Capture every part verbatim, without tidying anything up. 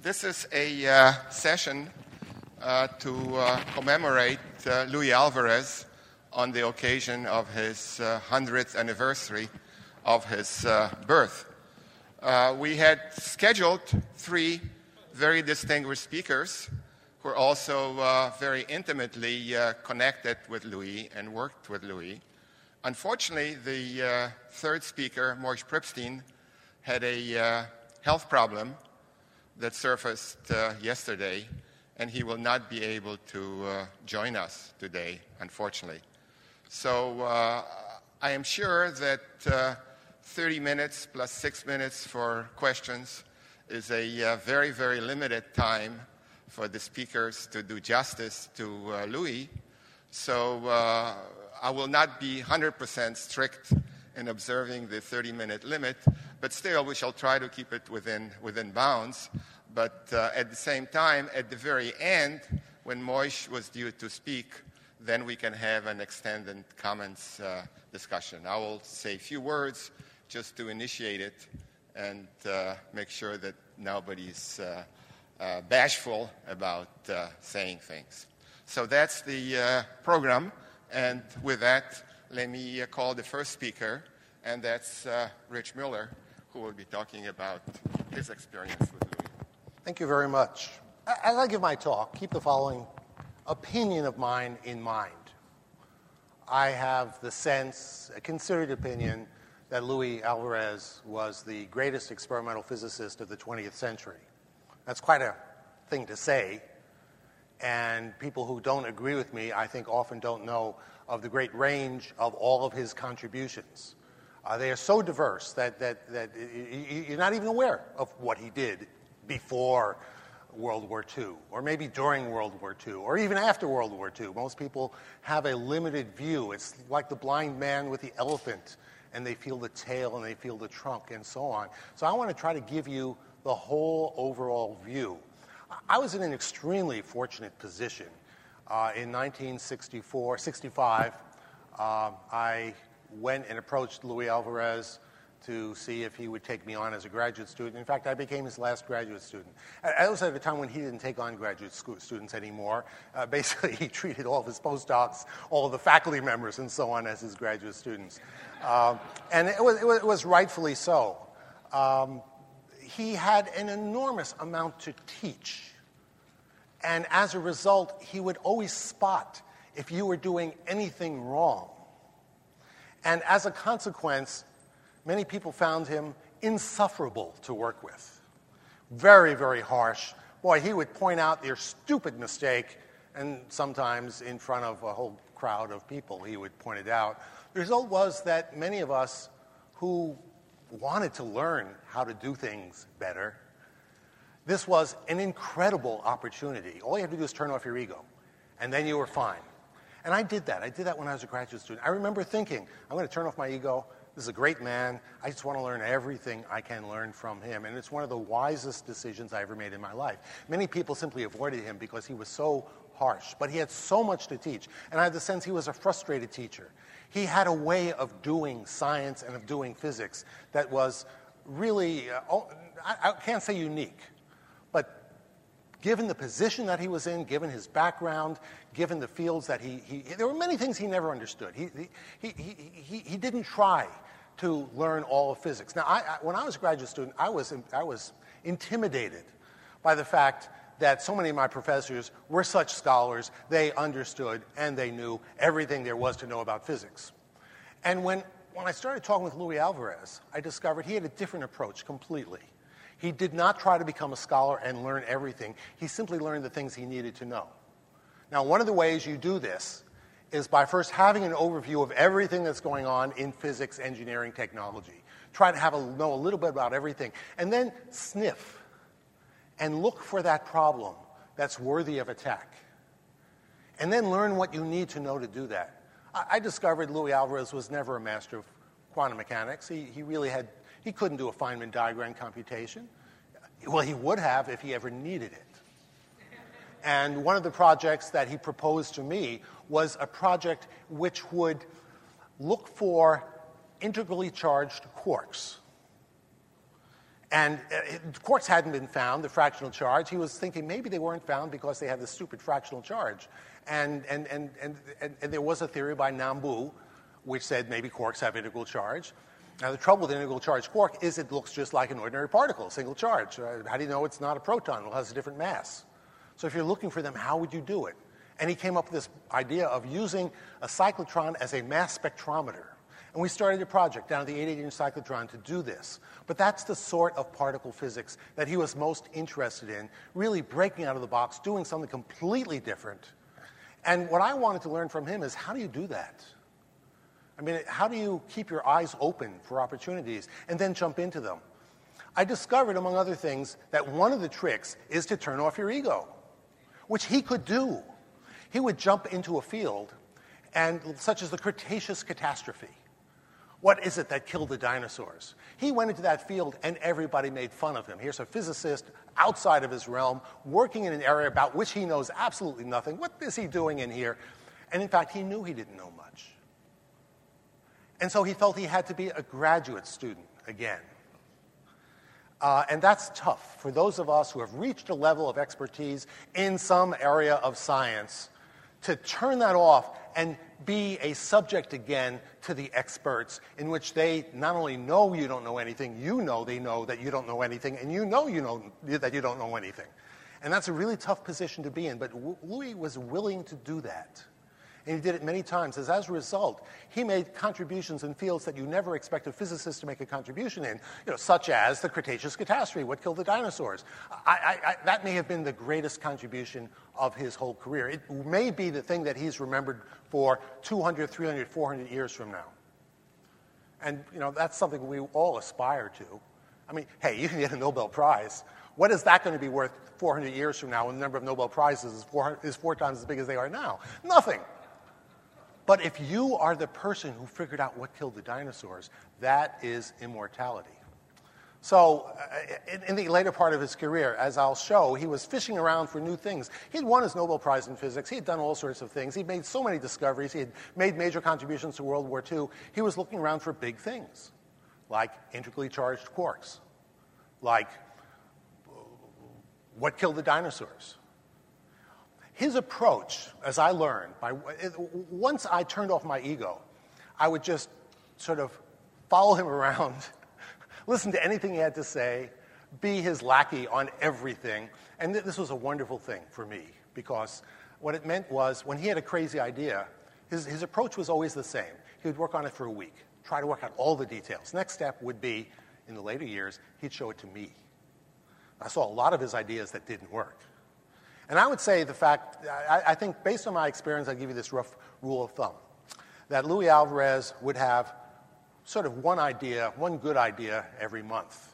This is a uh, session uh, to uh, commemorate uh, Luis Alvarez on the occasion of his uh, hundredth anniversary of his uh, birth. Uh, we had scheduled three very distinguished speakers who are also uh, very intimately uh, connected with Luis and worked with Luis. Unfortunately, the uh, third speaker, Moishe Pripstein, had a uh, health problem that surfaced uh, yesterday, and he will not be able to uh, join us today, unfortunately. So uh, I am sure that uh, thirty minutes plus six minutes for questions is a uh, very, very limited time for the speakers to do justice to uh, Luis. So uh, I will not be one hundred percent strict in observing the thirty-minute limit, but still we shall try to keep it within, within bounds. But uh, at the same time, at the very end, when Moishe was due to speak, then we can have an extended comments uh, discussion. I will say a few words just to initiate it and uh, make sure that nobody's uh, uh, bashful about uh, saying things. So that's the uh, program, and with that, let me uh, call the first speaker, and that's uh, Rich Miller, who will be talking about his experience with Luis. Thank you very much. As I give my talk, keep the following opinion of mine in mind. I have the sense, a considered opinion, that Luis Alvarez was the greatest experimental physicist of the twentieth century. That's quite a thing to say, and people who don't agree with me, I think, often don't know of the great range of all of his contributions. Uh, they are so diverse that, that, that you're not even aware of what he did before World War Two, or maybe during World War Two, or even after World War Two. Most people have a limited view. It's like the blind man with the elephant, and they feel the tail and they feel the trunk and so on. So I want to try to give you the whole overall view. I was in an extremely fortunate position. Uh, in nineteen sixty-four, sixty-five, uh, I went and approached Luis Alvarez to see if he would take me on as a graduate student. In fact, I became his last graduate student. I was at a time when he didn't take on graduate school students anymore. Uh, basically, he treated all of his postdocs, all of the faculty members, and so on as his graduate students. Um, and it was, it, was, it was rightfully so. Um, he had an enormous amount to teach. And as a result, he would always spot if you were doing anything wrong. And as a consequence, many people found him insufferable to work with. Very, very harsh. Boy, he would point out your stupid mistake, and sometimes in front of a whole crowd of people he would point it out. The result was that many of us who wanted to learn how to do things better, this was an incredible opportunity. All you have to do is turn off your ego, and then you were fine. And I did that. I did that when I was a graduate student. I remember thinking, I'm going to turn off my ego. This is a great man. I just want to learn everything I can learn from him. And it's one of the wisest decisions I ever made in my life. Many people simply avoided him because he was so harsh. But he had so much to teach. And I had the sense he was a frustrated teacher. He had a way of doing science and of doing physics that was really, uh, I, I can't say unique, but given the position that he was in, given his background, given the fields that he, he there were many things he never understood. He, he, he, he, he didn't try to learn all of physics. Now, I, I, when I was a graduate student, I was, I was intimidated by the fact that so many of my professors were such scholars, they understood and they knew everything there was to know about physics. And when, when I started talking with Luis Alvarez, I discovered he had a different approach completely. He did not try to become a scholar and learn everything. He simply learned the things he needed to know. Now, one of the ways you do this is by first having an overview of everything that's going on in physics, engineering, technology. Try to have a, know a little bit about everything. And then sniff and look for that problem that's worthy of attack. And then learn what you need to know to do that. I, I discovered Luis Alvarez was never a master of quantum mechanics. He, he really had... He couldn't do a Feynman diagram computation. Well, he would have if he ever needed it. And one of the projects that he proposed to me was a project which would look for integrally charged quarks. And uh, quarks hadn't been found, the fractional charge. He was thinking maybe they weren't found because they had this stupid fractional charge. And, and, and, and, and, and there was a theory by Nambu which said maybe quarks have integral charge. Now, the trouble with an integral charge quark is it looks just like an ordinary particle, single charge. Uh, how do you know it's not a proton? Well, it has a different mass. So if you're looking for them, how would you do it? And he came up with this idea of using a cyclotron as a mass spectrometer. And we started a project down at the eighty-eight inch cyclotron to do this. But that's the sort of particle physics that he was most interested in, really breaking out of the box, doing something completely different. And what I wanted to learn from him is, how do you do that? I mean, how do you keep your eyes open for opportunities and then jump into them? I discovered, among other things, that one of the tricks is to turn off your ego, which he could do. He would jump into a field, and such as the Cretaceous catastrophe. What is it that killed the dinosaurs? He went into that field, and everybody made fun of him. Here's a physicist outside of his realm, working in an area about which he knows absolutely nothing. What is he doing in here? And in fact, he knew he didn't know much. And so he felt he had to be a graduate student again. Uh, and that's tough for those of us who have reached a level of expertise in some area of science to turn that off and be a subject again to the experts, in which they not only know you don't know anything, you know they know that you don't know anything, and you know you know that you don't know anything. And that's a really tough position to be in, but Louis was willing to do that. And he did it many times. As, as a result, he made contributions in fields that you never expect a physicist to make a contribution in, you know, such as the Cretaceous catastrophe, what killed the dinosaurs. I, I, I, that may have been the greatest contribution of his whole career. It may be the thing that he's remembered for two hundred, three hundred, four hundred years from now. And, you know, that's something we all aspire to. I mean, hey, you can get a Nobel Prize. What is that going to be worth four hundred years from now when the number of Nobel Prizes is four, is four times as big as they are now? Nothing. But if you are the person who figured out what killed the dinosaurs, that is immortality. So uh, in, in the later part of his career, as I'll show, he was fishing around for new things. He had won his Nobel Prize in physics. He had done all sorts of things. He'd made so many discoveries. He had made major contributions to World War Two. He was looking around for big things, like integrally charged quarks, like what killed the dinosaurs. His approach, as I learned, by, once I turned off my ego, I would just sort of follow him around, listen to anything he had to say, be his lackey on everything. And th- this was a wonderful thing for me, because what it meant was when he had a crazy idea, his, his approach was always the same. He would work on it for a week, try to work out all the details. Next step would be, in the later years, he'd show it to me. I saw a lot of his ideas that didn't work. And I would say the fact, I, I think based on my experience, I'll give you this rough rule of thumb, that Luis Alvarez would have sort of one idea, one good idea every month.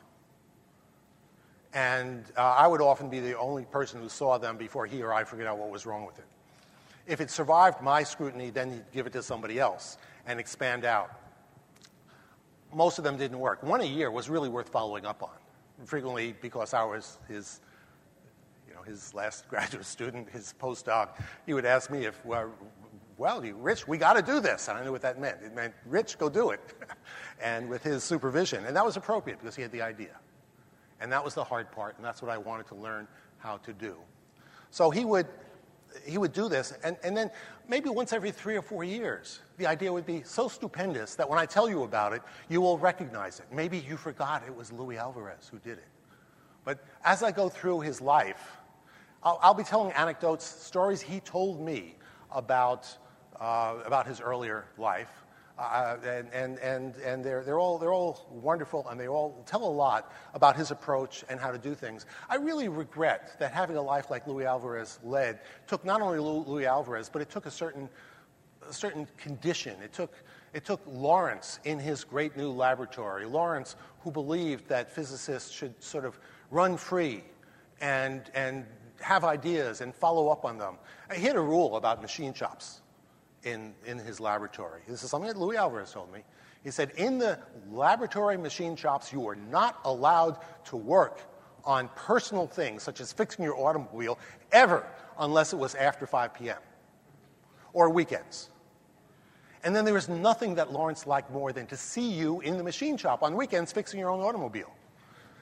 And uh, I would often be the only person who saw them before he or I figured out what was wrong with it. If it survived my scrutiny, then he'd give it to somebody else and expand out. Most of them didn't work. One a year was really worth following up on, frequently because I was his his last graduate student, his postdoc. He would ask me if, well, well you, Rich, we got to do this. And I knew what that meant. It meant, Rich, go do it. And with his supervision. And that was appropriate because he had the idea. And that was the hard part, and that's what I wanted to learn how to do. So he would, he would do this, and, and then maybe once every three or four years, the idea would be so stupendous that when I tell you about it, you will recognize it. Maybe you forgot it was Luis Alvarez who did it. But as I go through his life, I'll, I'll be telling anecdotes, stories he told me about, uh, about his earlier life. Uh, and and, and, and they're, they're, all, they're all wonderful, and they all tell a lot about his approach and how to do things. I really regret that having a life like Luis Alvarez led took not only Luis Alvarez, but it took a certain, a certain condition. It took, it took Lawrence in his great new laboratory, Lawrence who believed that physicists should sort of run free and, and have ideas and follow up on them. He had a rule about machine shops in, in his laboratory. This is something that Luis Alvarez told me. He said, in the laboratory machine shops, you are not allowed to work on personal things, such as fixing your automobile, ever, unless it was after five p.m. or weekends. And then there was nothing that Lawrence liked more than to see you in the machine shop on weekends fixing your own automobile.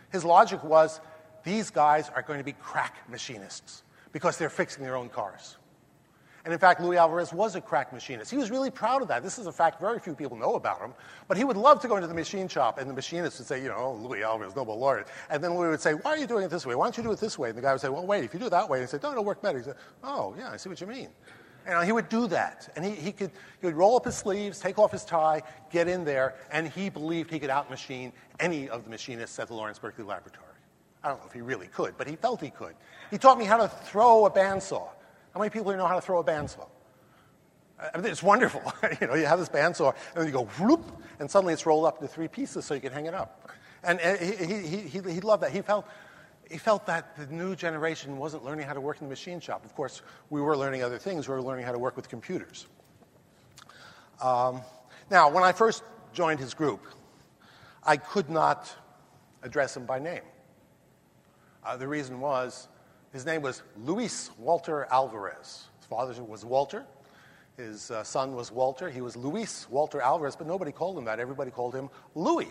His logic was, these guys are going to be crack machinists because they're fixing their own cars. And in fact, Luis Alvarez was a crack machinist. He was really proud of that. This is a fact very few people know about him. But he would love to go into the machine shop, and the machinist would say, you know, oh, Luis Alvarez, Nobel laureate. And then Luis would say, why are you doing it this way? Why don't you do it this way? And the guy would say, well, wait, if you do it that way. And he said, no, it'll work better. He said, oh, yeah, I see what you mean. And he would do that. And he, he, could, he would roll up his sleeves, take off his tie, get in there, and he believed he could out-machine any of the machinists at the Lawrence Berkeley Laboratory. I don't know if he really could, but he felt he could. He taught me how to throw a bandsaw. How many people here know how to throw a bandsaw? I mean, it's wonderful. You know, you have this bandsaw, and then you go whoop, and suddenly it's rolled up into three pieces so you can hang it up. And, and he, he, he, he loved that. He felt, he felt that the new generation wasn't learning how to work in the machine shop. Of course, we were learning other things. We were learning how to work with computers. Um, now, when I first joined his group, I could not address him by name. Uh, the reason was his name was Luis Walter Alvarez. His father was Walter. His uh, son was Walter. He was Luis Walter Alvarez, but nobody called him that. Everybody called him Louis.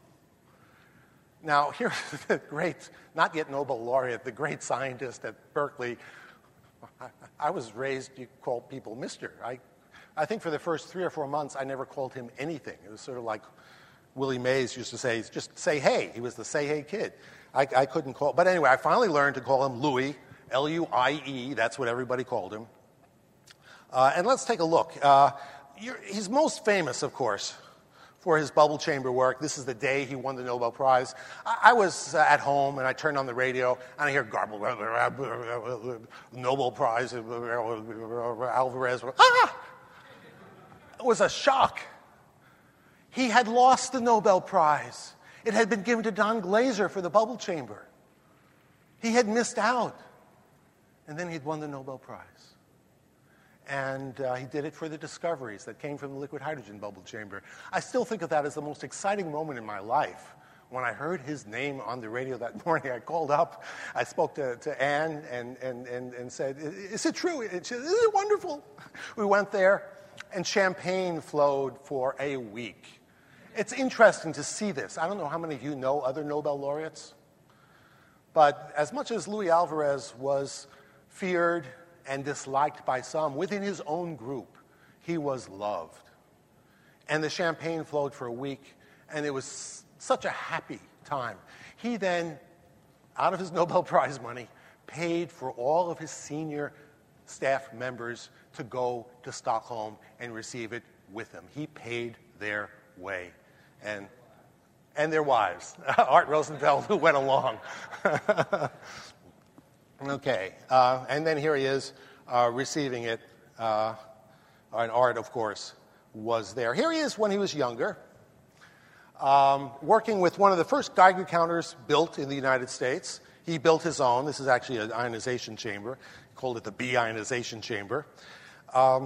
Now, here's the great, not yet Nobel laureate, the great scientist at Berkeley. I, I was raised, you call people Mister I, I think for the first three or four months, I never called him anything. It was sort of like Willie Mays used to say, just say hey. He was the say hey kid. I, I couldn't call, but anyway, I finally learned to call him Louis, L U I E. That's what everybody called him. Uh, and let's take a look. Uh, he's most famous, of course, for his bubble chamber work. This is the day he won the Nobel Prize. I, I was uh, at home, and I turned on the radio, and I hear garble, Nobel Prize, Alvarez. Ah! It was a shock. He had lost the Nobel Prize. It had been given to Don Glaser for the bubble chamber. He had missed out. And then he'd won the Nobel Prize. And uh, he did it for the discoveries that came from the liquid hydrogen bubble chamber. I still think of that as the most exciting moment in my life. When I heard his name on the radio that morning, I called up. I spoke to, to Anne and, and, and, and said, is it true? She said, isn't it wonderful? We went there, and champagne flowed for a week. It's interesting to see this. I don't know how many of you know other Nobel laureates, but as much as Luis Alvarez was feared and disliked by some, within his own group, he was loved. And the champagne flowed for a week, and it was such a happy time. He then, out of his Nobel Prize money, paid for all of his senior staff members to go to Stockholm and receive it with him. He paid their way. And, and their wives, Art Rosenfeld, who went along. Okay, uh, and then here he is uh, receiving it, uh, and Art, of course, was there. Here he is when he was younger, um, working with one of the first Geiger counters built in the United States. He built his own. This is actually an ionization chamber. He called it the B ionization chamber. Um,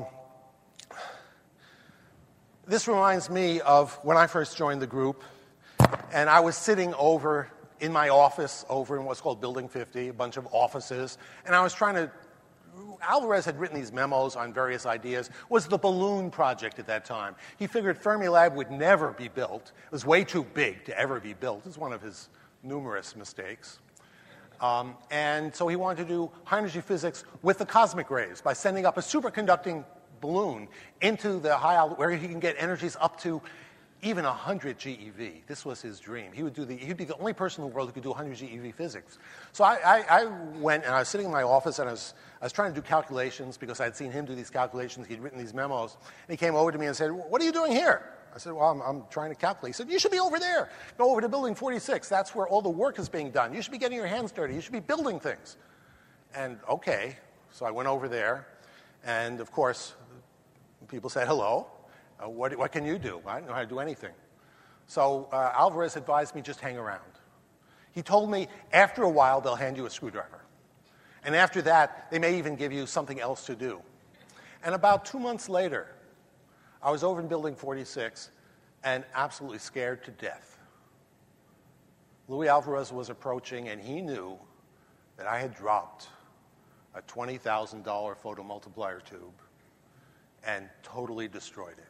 This reminds me of when I first joined the group, and I was sitting over in my office over in what's called Building fifty, a bunch of offices, and I was trying to, Alvarez had written these memos on various ideas. It was the balloon project at that time. He figured Fermilab would never be built. It was way too big to ever be built. It's one of his numerous mistakes. Um, and so he wanted to do high energy physics with the cosmic rays by sending up a superconducting balloon into the high altitude where he can get energies up to even one hundred G E V. This was his dream. He would do the, he'd be the only person in the world who could do one hundred G E V physics. So I, I, I went and I was sitting in my office and I was, I was trying to do calculations because I had seen him do these calculations. He'd written these memos. And he came over to me and said, what are you doing here? I said, well, I'm, I'm trying to calculate. He said, you should be over there. Go over to Building forty-six. That's where all the work is being done. You should be getting your hands dirty. You should be building things. And okay, so I went over there. And of course, people said, hello, uh, what, what can you do? I don't know how to do anything. So uh, Alvarez advised me just hang around. He told me after a while they'll hand you a screwdriver. And after that, they may even give you something else to do. And about two months later, I was over in Building forty-six and absolutely scared to death. Luis Alvarez was approaching, and he knew that I had dropped a twenty thousand dollars photomultiplier tube and totally destroyed it.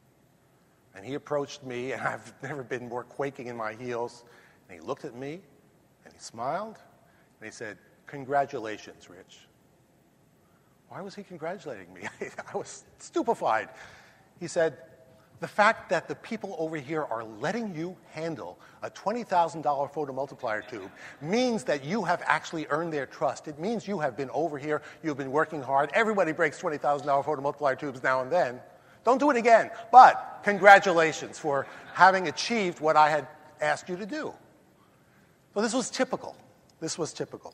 And he approached me, and I've never been more quaking in my heels. And he looked at me, smiled, and he said, "Congratulations, Rich." Why was he congratulating me? I was stupefied. He said, "The fact that the people over here are letting you handle a twenty thousand dollars photomultiplier tube means that you have actually earned their trust. It means you have been over here, you've been working hard. Everybody breaks twenty thousand dollars photomultiplier tubes now and then. Don't do it again. But congratulations for having achieved what I had asked you to do." So this was typical. This was typical.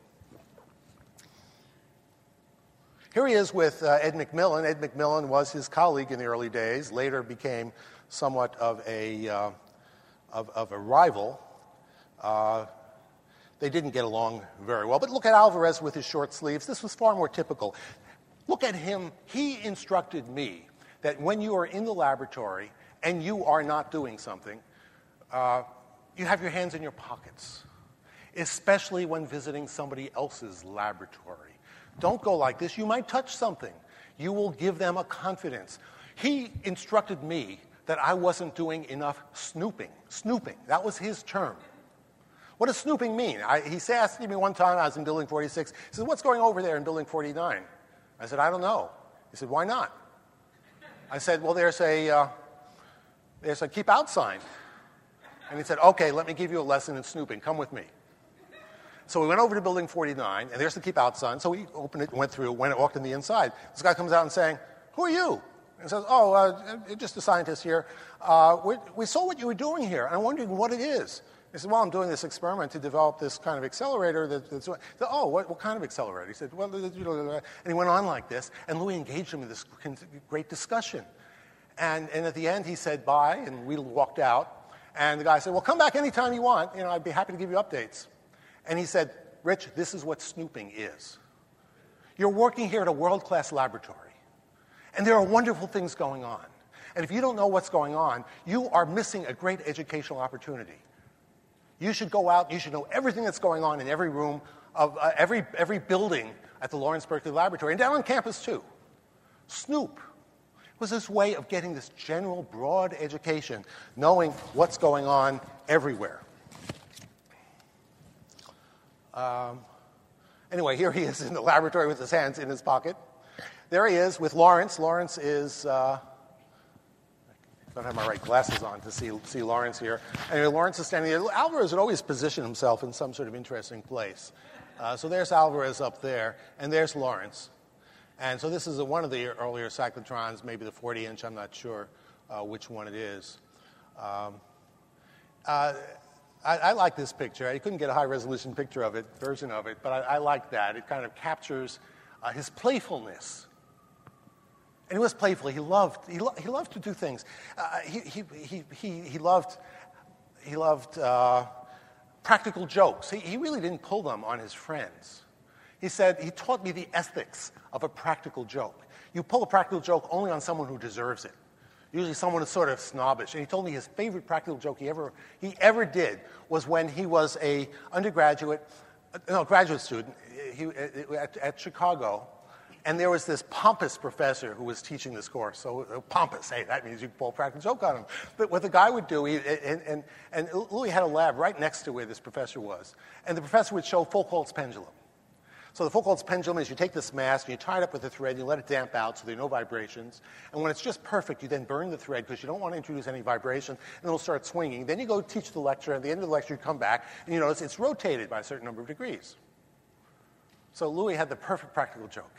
Here he is with uh, Ed McMillan. Ed McMillan was his colleague in the early days, later became somewhat of a, uh, of, of a rival. Uh, they didn't get along very well. But look at Alvarez with his short sleeves. This was far more typical. Look at him. He instructed me that when you are in the laboratory and you are not doing something, uh, you have your hands in your pockets, especially when visiting somebody else's laboratory. Don't go like this. You might touch something. You will give them a confidence. He instructed me that I wasn't doing enough snooping. Snooping. That was his term. What does snooping mean? I, he asked me one time, I was in Building forty-six. He said, "What's going over there in Building forty-nine? I said, "I don't know." He said, "Why not?" I said, "Well, there's a, uh, there's a keep out sign." And he said, "Okay, let me give you a lesson in snooping. Come with me." So we went over to Building forty-nine, and there's the keep out sign. So we opened it, went through, went, walked in the inside. This guy comes out and saying, "Who are you?" And he says, "Oh, uh, just a scientist here. Uh, we, we saw what you were doing here, and I'm wondering what it is." He said, "Well, I'm doing this experiment to develop this kind of accelerator." That, that's what, said, "Oh, what, what kind of accelerator?" He said, "Well," you know, and he went on like this, and Louis engaged him in this great discussion. And, and at the end, he said bye, and we walked out. And the guy said, "Well, come back anytime you want. You know, I'd be happy to give you updates." And he said, "Rich, this is what snooping is. You're working here at a world-class laboratory, and there are wonderful things going on. And if you don't know what's going on, you are missing a great educational opportunity. You should go out, you should know everything that's going on in every room of uh, every, every building at the Lawrence Berkeley Laboratory, and down on campus too. Snoop was this way of getting this general, broad education, knowing what's going on everywhere." Um, anyway, here he is in the laboratory with his hands in his pocket. There he is with Lawrence. Lawrence is, uh, I don't have my right glasses on to see, see Lawrence here. Anyway, Lawrence is standing there. Alvarez would always position himself in some sort of interesting place. Uh, so there's Alvarez up there, and there's Lawrence. And so this is a, one of the earlier cyclotrons, maybe the forty inch, I'm not sure uh, which one it is. Um, uh, I, I like this picture. I couldn't get a high-resolution picture of it, version of it, but I, I like that. It kind of captures uh, his playfulness. And he was playful. He loved. He, lo- he loved to do things. Uh, he, he, he, he, he loved. He loved uh, practical jokes. He, he really didn't pull them on his friends. He said he taught me the ethics of a practical joke. You pull a practical joke only on someone who deserves it. Usually someone who's sort of snobbish. And he told me his favorite practical joke he ever he ever did was when he was a undergraduate, no, graduate student he, at, at Chicago, and there was this pompous professor who was teaching this course. So uh, pompous, hey, that means you can pull a practical joke on him. But what the guy would do, he, and, and, and Louis had a lab right next to where this professor was, and the professor would show Foucault's pendulum. So the Foucault's pendulum is you take this mass and you tie it up with a thread and you let it damp out so there are no vibrations. And when it's just perfect, you then burn the thread because you don't want to introduce any vibration, and it'll start swinging. Then you go teach the lecture, and at the end of the lecture you come back and you notice it's rotated by a certain number of degrees. So Louis had the perfect practical joke.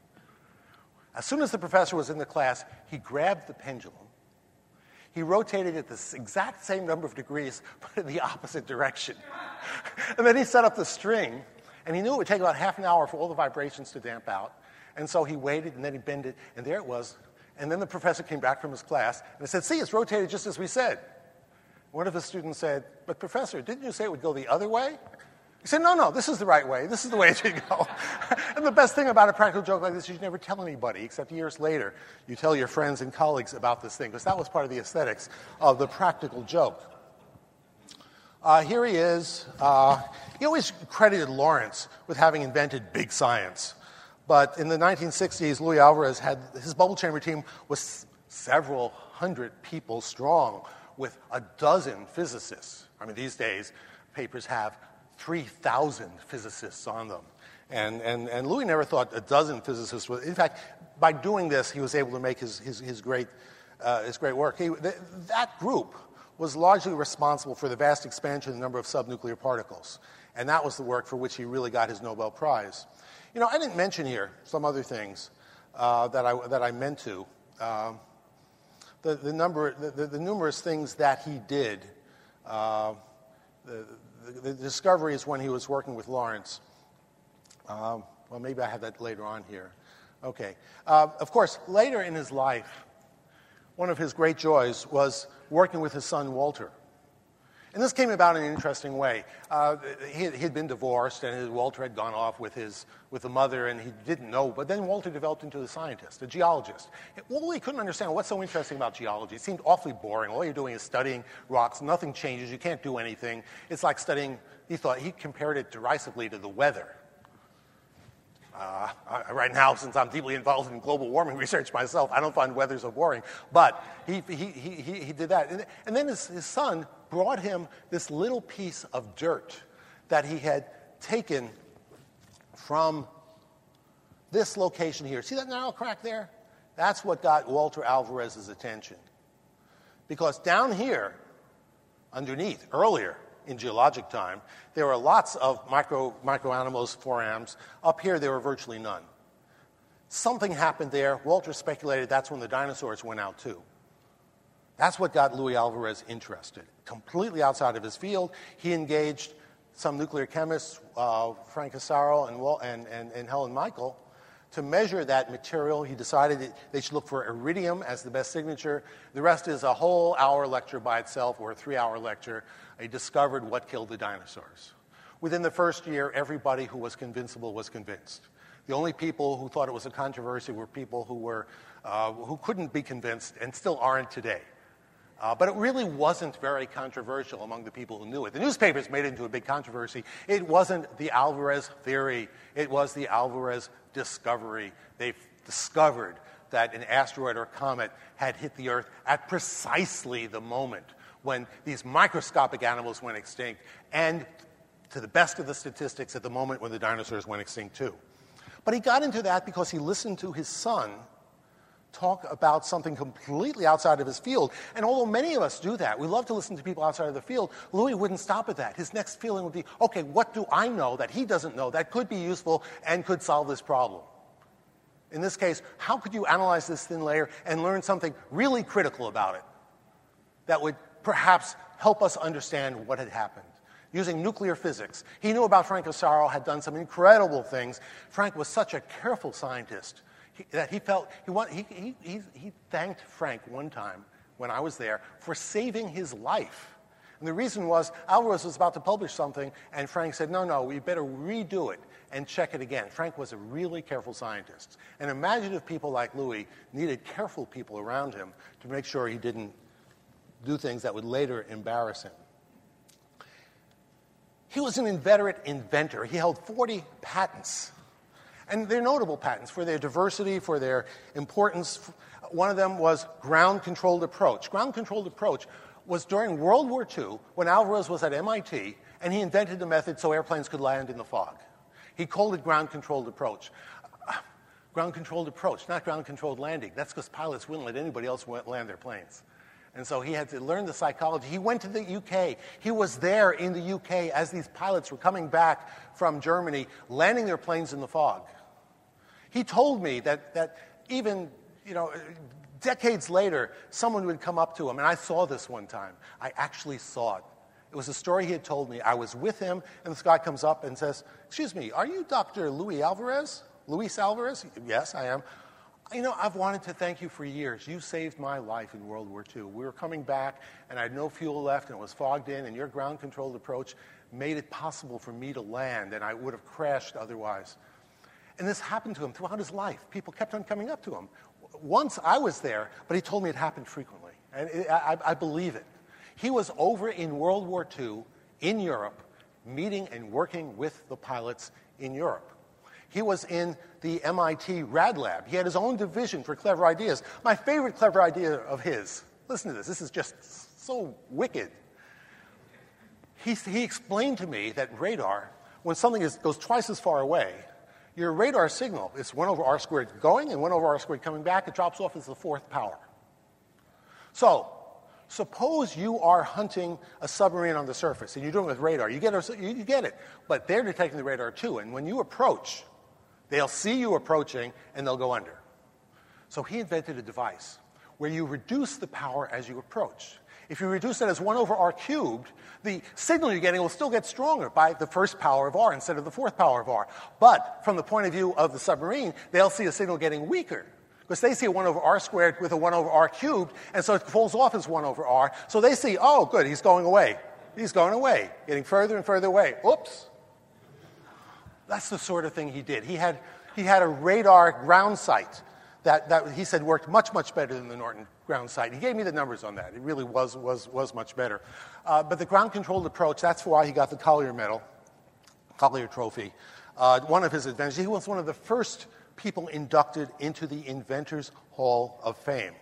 As soon as the professor was in the class, he grabbed the pendulum. He rotated it the exact same number of degrees, but in the opposite direction. And then he set up the string. And he knew it would take about half an hour for all the vibrations to damp out. And so he waited, and then he bent it, and there it was. And then the professor came back from his class, and he said, "See, it's rotated just as we said." One of the students said, "But professor, didn't you say it would go the other way?" He said, no, no, this is the right way. This is the way it should go. And the best thing about a practical joke like this is you never tell anybody, except years later. You tell your friends and colleagues about this thing, because that was part of the aesthetics of the practical joke. Uh, here he is. Uh, he always credited Lawrence with having invented big science. But in the nineteen sixties, Louis Alvarez had, his bubble chamber team was several hundred people strong with a dozen physicists. I mean, these days, papers have three thousand physicists on them. And, and, and Louis never thought a dozen physicists would. In fact, by doing this, he was able to make his, his, his, great, uh, his great work. He, th- that group was largely responsible for the vast expansion of the number of subnuclear particles. And that was the work for which he really got his Nobel Prize. You know, I didn't mention here some other things uh, that, I, that I meant to. Uh, the, the, number, the, the, the numerous things that he did. Uh, the, the, the discoveries when he was working with Lawrence. Um, well, maybe I have that later on here. Okay. Uh, of course, later in his life, one of his great joys was working with his son, Walter. And this came about in an interesting way. Uh, he had been divorced, and his, Walter had gone off with his with the mother, and he didn't know. But then Walter developed into a scientist, a geologist. Well, he couldn't understand what's so interesting about geology. It seemed awfully boring. All you're doing is studying rocks. Nothing changes. You can't do anything. It's like studying, he thought, he compared it derisively to the weather. Uh, I, right now, since I'm deeply involved in global warming research myself, I don't find weather so boring. But he, he, he, he, he did that. And, and then his, his son brought him this little piece of dirt that he had taken from this location here. See that narrow crack there? That's what got Walter Alvarez's attention. Because down here, underneath, earlier, in geologic time, there were lots of micro, micro animals, forams. Up here, there were virtually none. Something happened there. Walter speculated that's when the dinosaurs went out, too. That's what got Louis Alvarez interested. Completely outside of his field, he engaged some nuclear chemists, uh, Frank Casaro and, and, and, and Helen Michael, to measure that material. He decided they should look for iridium as the best signature. The rest is a whole hour lecture by itself, or a three-hour lecture. He discovered what killed the dinosaurs. Within the first year, everybody who was convincible was convinced. The only people who thought it was a controversy were people who were uh, who couldn't be convinced and still aren't today. Uh, but it really wasn't very controversial among the people who knew it. The newspapers made it into a big controversy. It wasn't the Alvarez theory. It was the Alvarez discovery. They discovered that an asteroid or comet had hit the Earth at precisely the moment when these microscopic animals went extinct, and to the best of the statistics, at the moment when the dinosaurs went extinct too. But he got into that because he listened to his son talk about something completely outside of his field. And although many of us do that, we love to listen to people outside of the field, Louis wouldn't stop at that. His next feeling would be, okay, what do I know that he doesn't know that could be useful and could solve this problem? In this case, how could you analyze this thin layer and learn something really critical about it that would perhaps help us understand what had happened? Using nuclear physics. He knew about Frank Casaro, had done some incredible things. Frank was such a careful scientist he, that he felt, he, want, he, he, he, he thanked Frank one time when I was there for saving his life. And the reason was Alvarez was about to publish something, and Frank said, no, no, we better redo it and check it again. Frank was a really careful scientist. And imaginative people like Louis needed careful people around him to make sure he didn't do things that would later embarrass him. He was an inveterate inventor. He held forty patents. And they're notable patents for their diversity, for their importance. One of them was ground-controlled approach. Ground-controlled approach was during World War Two when Alvarez was at M I T, and he invented a method so airplanes could land in the fog. He called it ground-controlled approach. Uh, ground-controlled approach, not ground-controlled landing. That's because pilots wouldn't let anybody else land their planes. And so he had to learn the psychology. He went to the U K. He was there in the U K as these pilots were coming back from Germany, landing their planes in the fog. He told me that, that even, you know, decades later, someone would come up to him, and I saw this one time. I actually saw it. It was a story he had told me. I was with him, and this guy comes up and says, excuse me, are you Doctor Louis Alvarez? Luis Alvarez? Yes, I am. You know, I've wanted to thank you for years. You saved my life in World War Two. We were coming back, and I had no fuel left, and it was fogged in, and your ground-controlled approach made it possible for me to land, and I would have crashed otherwise. And this happened to him throughout his life. People kept on coming up to him. Once I was there, but he told me it happened frequently, and it, I, I believe it. He was over in World War Two in Europe, meeting and working with the pilots in Europe. He was in the M I T Rad Lab. He had his own division for clever ideas. My favorite clever idea of his, listen to this, this is just so wicked. he, he explained to me that radar, when something is, goes twice as far away, your radar signal is one over r squared going and one over r squared coming back. It drops off as the fourth power. So suppose you are hunting a submarine on the surface, and you're doing it with radar. You get, a, you get it, but they're detecting the radar too. And when you approach, they'll see you approaching, and they'll go under. So he invented a device where you reduce the power as you approach. If you reduce it as one over r cubed, the signal you're getting will still get stronger by the first power of r instead of the fourth power of r. But from the point of view of the submarine, they'll see a signal getting weaker because they see a one over r squared with a one over r cubed, and so it falls off as one over r. So they see, oh, good, he's going away. He's going away, getting further and further away. Oops. That's the sort of thing he did. He had, he had a radar ground sight that, that he said worked much, much better than the Norton ground sight. He gave me the numbers on that. It really was, was, was much better. Uh, but the ground-controlled approach, that's why he got the Collier Medal, Collier Trophy. Uh, one of his inventions, he was one of the first people inducted into the Inventors Hall of Fame.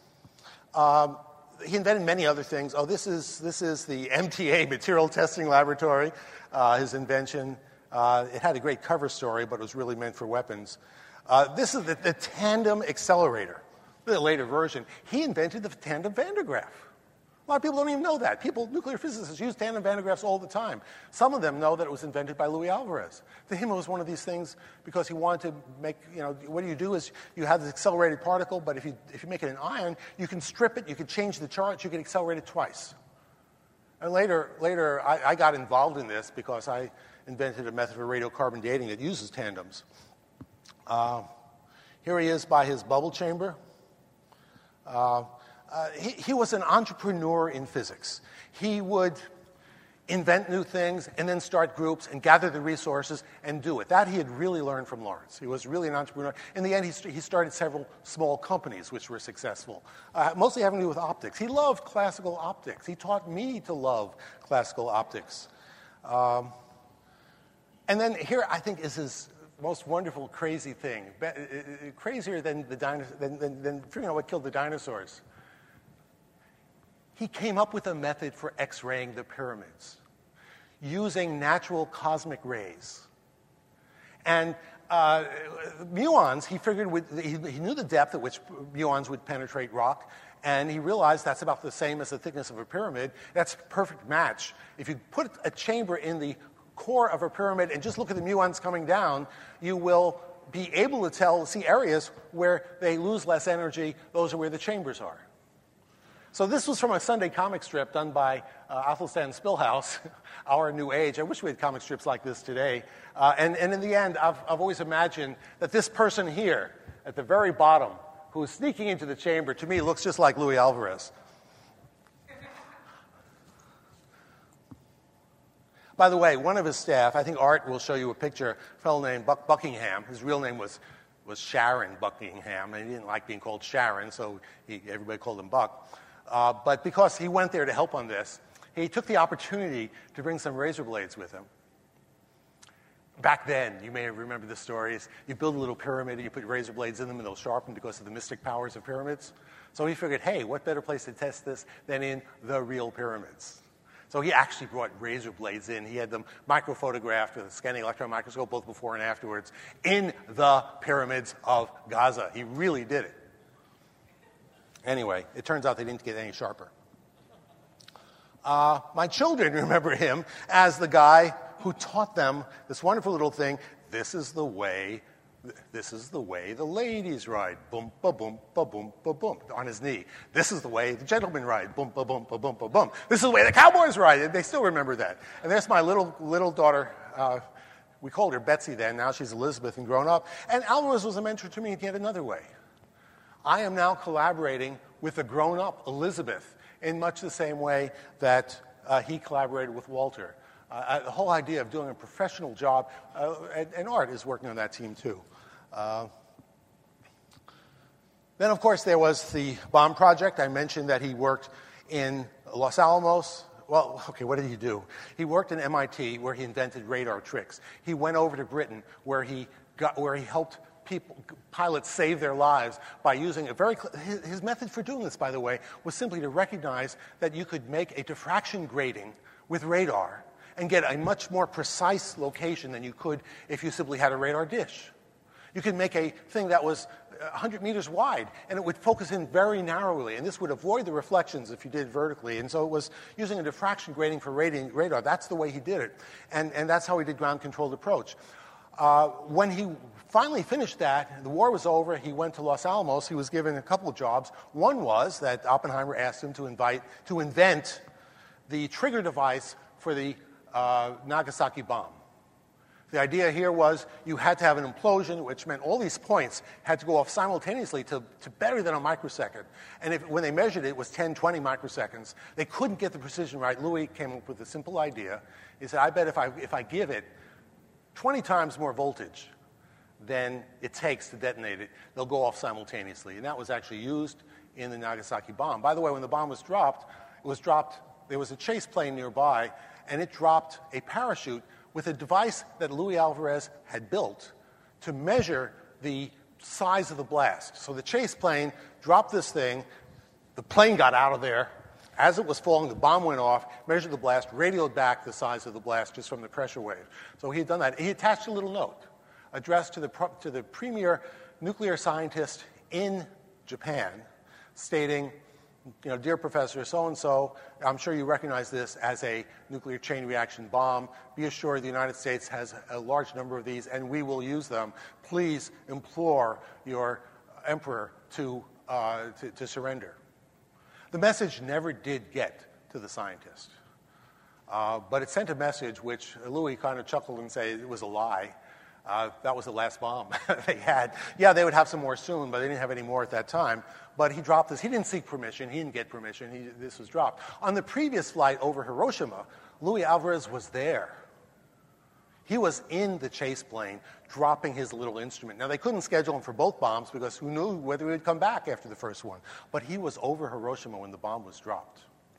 Um, he invented many other things. Oh, this is, this is the M T A, Material Testing Laboratory, uh, his invention. Uh, it had a great cover story, but it was really meant for weapons. Uh, this is the, the tandem accelerator, the later version. He invented the tandem Van de Graaff. A lot of people don't even know that. People, nuclear physicists, use tandem Van de Graaffs all the time. Some of them know that it was invented by Louis Alvarez. To him, it was one of these things because he wanted to make, you know, what you do is you have this accelerated particle, but if you, if you make it an ion, you can strip it, you can change the charge, you can accelerate it twice. And later, later I, I got involved in this because I invented a method for radiocarbon dating that uses tandems. Uh, here he is by his bubble chamber. Uh, uh, he, he was an entrepreneur in physics. He would invent new things and then start groups and gather the resources and do it. That he had really learned from Lawrence. He was really an entrepreneur. In the end, he, st- he started several small companies which were successful, uh, mostly having to do with optics. He loved classical optics. He taught me to love classical optics. Um, and then here, I think, is his most wonderful, crazy thing, Be- uh, crazier than the dino- than, than, than figuring out what killed the dinosaurs. He came up with a method for X-raying the pyramids using natural cosmic rays. And uh, muons, he figured, would, he, he knew the depth at which muons would penetrate rock, and he realized that's about the same as the thickness of a pyramid. That's a perfect match. If you put a chamber in the core of a pyramid and just look at the muons coming down, you will be able to tell, see areas where they lose less energy. Those are where the chambers are. So this was from a Sunday comic strip done by uh, Athelstan Spillhouse, Our New Age. I wish we had comic strips like this today. Uh, and, and in the end, I've, I've always imagined that this person here at the very bottom, who is sneaking into the chamber, to me looks just like Louis Alvarez. By the way, one of his staff, I think Art will show you a picture, a fellow named Buck Buckingham. His real name was, was Sharon Buckingham, and he didn't like being called Sharon, so he, everybody called him Buck. Uh, but because he went there to help on this, he took the opportunity to bring some razor blades with him. Back then, you may remember the stories, you build a little pyramid and you put razor blades in them and they'll sharpen because of the mystic powers of pyramids. So he figured, hey, what better place to test this than in the real pyramids? So he actually brought razor blades in. He had them microphotographed with a scanning electron microscope both before and afterwards in the pyramids of Gaza. He really did it. Anyway, it turns out they didn't get any sharper. Uh, my children remember him as the guy who taught them this wonderful little thing. This is the way, this is the way the ladies ride. Boom, ba boom, ba boom, ba boom, on his knee. This is the way the gentlemen ride. Boom, ba boom, ba boom, ba boom. This is the way the cowboys ride. And they still remember that. And there's my little little daughter. Uh, we called her Betsy then. Now she's Elizabeth and grown up. And Alvarez was a mentor to me in yet another way. I am now collaborating with a grown-up Elizabeth in much the same way that uh, he collaborated with Walter. Uh, the whole idea of doing a professional job, uh, and, and Art is working on that team too. Uh, then, of course, there was the bomb project. I mentioned that he worked in Los Alamos. Well, okay, what did he do? He worked in M I T where he invented radar tricks. He went over to Britain where he got, where he helped people, pilots save their lives by using a very, his, his method for doing this, by the way, was simply to recognize that you could make a diffraction grating with radar and get a much more precise location than you could if you simply had a radar dish. You could make a thing that was one hundred meters wide, and it would focus in very narrowly, and this would avoid the reflections if you did vertically. And so it was using a diffraction grating for radar. That's the way he did it, and, and that's how he did ground-controlled approach. Uh, when he finally finished that, the war was over, he went to Los Alamos. He was given a couple of jobs. One was that Oppenheimer asked him to, invite, to invent the trigger device for the uh, Nagasaki bomb. The idea here was you had to have an implosion, which meant all these points had to go off simultaneously to, to better than a microsecond. And if, when they measured it, it was ten, twenty microseconds. They couldn't get the precision right. Louis came up with a simple idea. He said, I bet if I, if I give it twenty times more voltage than it takes to detonate it, they'll go off simultaneously. And that was actually used in the Nagasaki bomb. By the way, when the bomb was dropped, it was dropped, there was a chase plane nearby, and it dropped a parachute with a device that Luis Alvarez had built to measure the size of the blast. So the chase plane dropped this thing, the plane got out of there. As it was falling, the bomb went off, measured the blast, radioed back the size of the blast just from the pressure wave. So he had done that. He attached a little note addressed to the, to the premier nuclear scientist in Japan stating, you know, dear Professor so-and-so, I'm sure you recognize this as a nuclear chain reaction bomb. Be assured the United States has a large number of these, and we will use them. Please implore your emperor to, uh, to, to surrender. The message never did get to the scientist. Uh, but it sent a message which Louis kind of chuckled and said it was a lie. Uh, that was the last bomb they had. Yeah, they would have some more soon, but they didn't have any more at that time. But he dropped this. He didn't seek permission. He didn't get permission. He, this was dropped. On the previous flight over Hiroshima, Luis Alvarez was there. He was in the chase plane dropping his little instrument. Now, they couldn't schedule him for both bombs because who knew whether he would come back after the first one. But he was over Hiroshima when the bomb was dropped.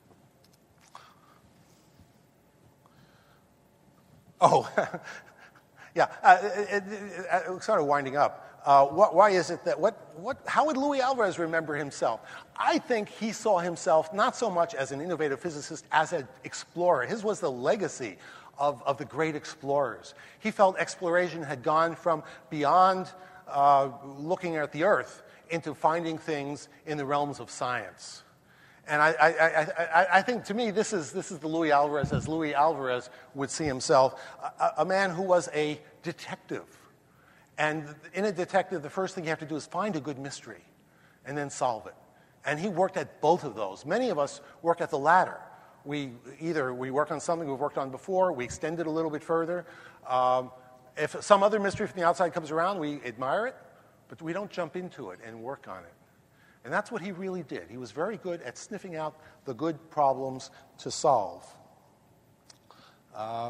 Oh, yeah, uh, it, it, it, sort of winding up. Uh, what, why is it that, what, what, how would Luis Alvarez remember himself? I think he saw himself not so much as an innovative physicist as an explorer. His was the legacy of, of the great explorers. He felt exploration had gone from beyond uh, looking at the Earth into finding things in the realms of science. And I, I, I, I, I think, to me, this is, this is the Luis Alvarez as Luis Alvarez would see himself, a, a man who was a detective. And in a detective, the first thing you have to do is find a good mystery and then solve it. And he worked at both of those. Many of us work at the latter. We either we work on something we've worked on before, we extend it a little bit further. Um, if some other mystery from the outside comes around, we admire it, but we don't jump into it and work on it. And that's what he really did. He was very good at sniffing out the good problems to solve. Uh,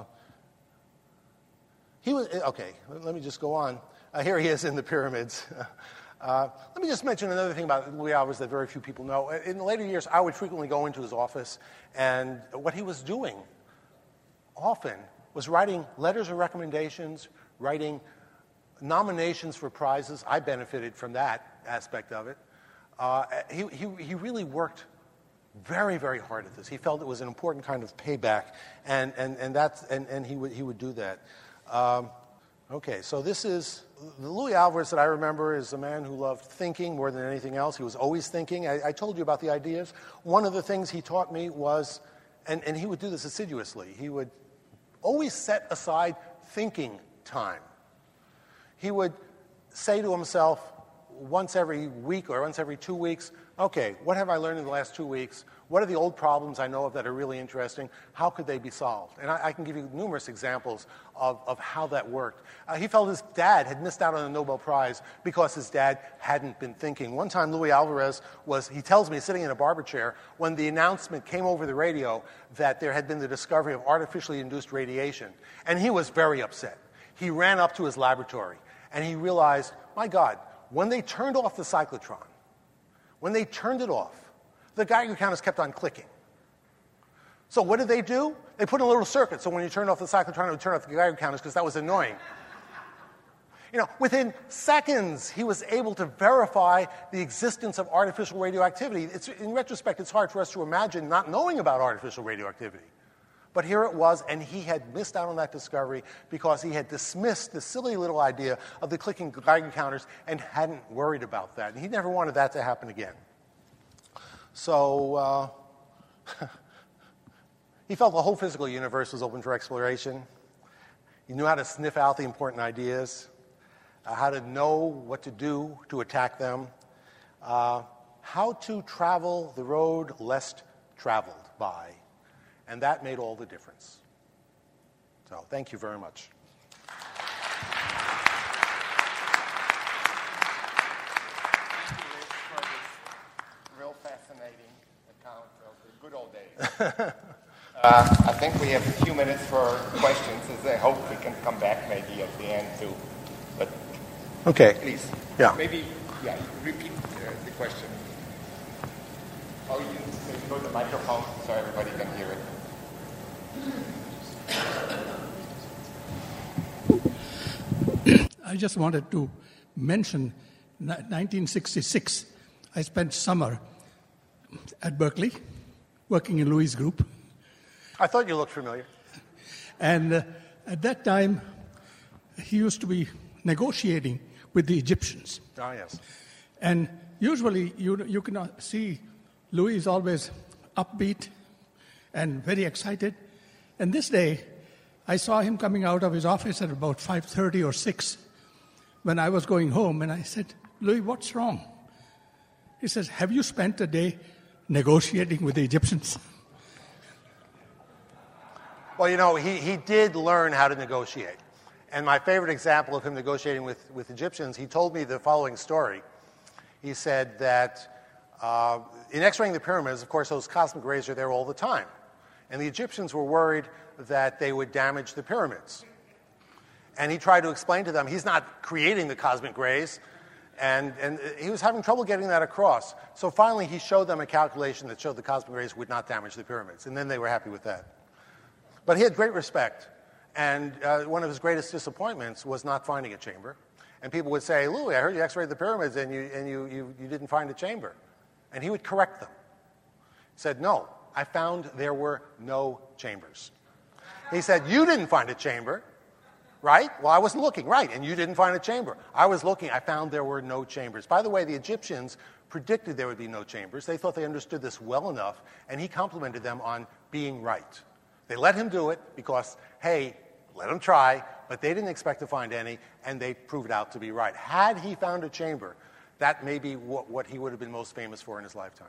he was, okay, let me just go on. Uh, here he is in the pyramids. Uh, let me just mention another thing about Luis Alvarez that very few people know. In the later years, I would frequently go into his office, and what he was doing often was writing letters of recommendations, writing nominations for prizes. I benefited from that aspect of it. Uh, he, he, he really worked very, very hard at this. He felt it was an important kind of payback, and, and, and, that's, and, and he, would, he would do that. Um, okay, so this is, the Luis Alvarez that I remember is a man who loved thinking more than anything else. He was always thinking. I, I told you about the ideas. One of the things he taught me was, and, and he would do this assiduously, he would always set aside thinking time. He would say to himself, once every week or once every two weeks, okay, what have I learned in the last two weeks? What are the old problems I know of that are really interesting? How could they be solved? And I, I can give you numerous examples of, of how that worked. Uh, he felt his dad had missed out on the Nobel Prize because his dad hadn't been thinking. One time, Luis Alvarez was, he tells me, sitting in a barber chair when the announcement came over the radio that there had been the discovery of artificially induced radiation. And he was very upset. He ran up to his laboratory, and he realized, my God, when they turned off the cyclotron, when they turned it off, the Geiger counters kept on clicking. So what did they do? They put in a little circuit, so when you turned off the cyclotron, it would turn off the Geiger counters because that was annoying. You know, within seconds, he was able to verify the existence of artificial radioactivity. It's, in retrospect, it's hard for us to imagine not knowing about artificial radioactivity. But here it was, and he had missed out on that discovery because he had dismissed the silly little idea of the clicking Geiger counters and hadn't worried about that. And he never wanted that to happen again. So uh, he felt the whole physical universe was open for exploration. He knew how to sniff out the important ideas, uh, how to know what to do to attack them, uh, how to travel the road less traveled by. And that made all the difference. So thank you very much. For this real fascinating account of the good old days. uh, I think we have a few minutes for questions, as I hope we can come back maybe at the end too. But okay. Please. Yeah. Maybe, yeah, repeat uh, the question. Oh, you maybe go to the microphone so everybody can hear it. I just wanted to mention nineteen sixty-six. I spent summer at Berkeley, working in Louis' group. I thought you looked familiar. And uh, at that time, he used to be negotiating with the Egyptians. Oh, yes. And usually you, you can see Louis is always upbeat and very excited. And this day, I saw him coming out of his office at about five thirty or six when I was going home, and I said, Louis, what's wrong? He says, have you spent a day negotiating with the Egyptians? Well, you know, he, he did learn how to negotiate. And my favorite example of him negotiating with, with Egyptians, he told me the following story. He said that uh, in X-raying the pyramids, of course, those cosmic rays are there all the time. And the Egyptians were worried that they would damage the pyramids. And he tried to explain to them he's not creating the cosmic rays, and, and he was having trouble getting that across. So finally he showed them a calculation that showed the cosmic rays would not damage the pyramids, and then they were happy with that. But he had great respect, and uh, one of his greatest disappointments was not finding a chamber. And people would say, Louis, I heard you x-rayed the pyramids and, you, and you, you, you didn't find a chamber. And he would correct them. He said, no, I found there were no chambers. He said, you didn't find a chamber, right? Well, I wasn't looking, right, and you didn't find a chamber. I was looking, I found there were no chambers. By the way, the Egyptians predicted there would be no chambers. They thought they understood this well enough, and he complimented them on being right. They let him do it because, hey, let him try, but they didn't expect to find any, and they proved out to be right. Had he found a chamber, that may be what, what he would have been most famous for in his lifetime.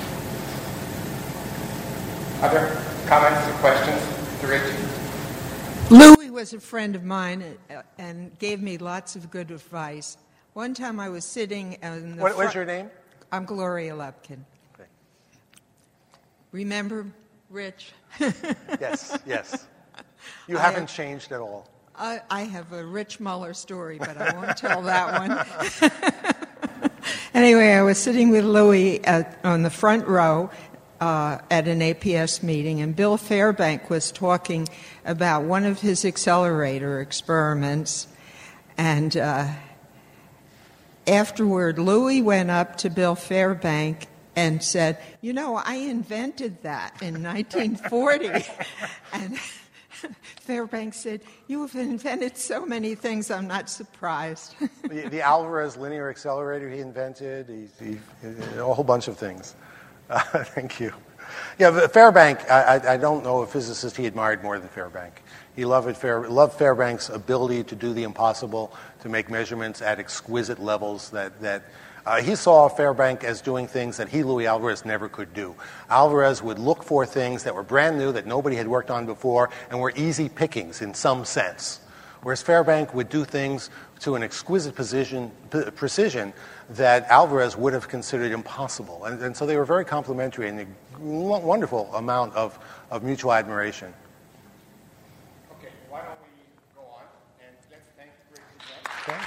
Other comments or questions to Rich? Louis was a friend of mine and gave me lots of good advice. One time I was sitting in the What, what's front, your name? I'm Gloria Lepkin. Okay. Remember Rich? Yes, yes. You I haven't have, changed at all. I, I have a Rich Muller story, but I won't tell that one. Anyway, I was sitting with Louis at, on the front row uh, at an A P S meeting, and Bill Fairbank was talking about one of his accelerator experiments. And uh, afterward, Louis went up to Bill Fairbank and said, you know, I invented that in nineteen forty. And Fairbank said, you have invented so many things, I'm not surprised. the, the Alvarez linear accelerator he invented, he, he, he, a whole bunch of things. Uh, thank you. Yeah, Fairbank, I, I don't know a physicist he admired more than Fairbank. He loved, Fair, loved Fairbank's ability to do the impossible, to make measurements at exquisite levels that, that Uh, he saw Fairbank as doing things that he, Louis Alvarez, never could do. Alvarez would look for things that were brand new, that nobody had worked on before, and were easy pickings in some sense. Whereas Fairbank would do things to an exquisite precision, precision that Alvarez would have considered impossible. And, and so they were very complementary and a wonderful amount of, of mutual admiration. Okay, why don't we go on, and let's thank Rich again. Okay.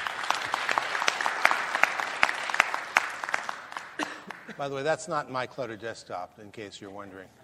By the way, that's not my cluttered desktop, in case you're wondering.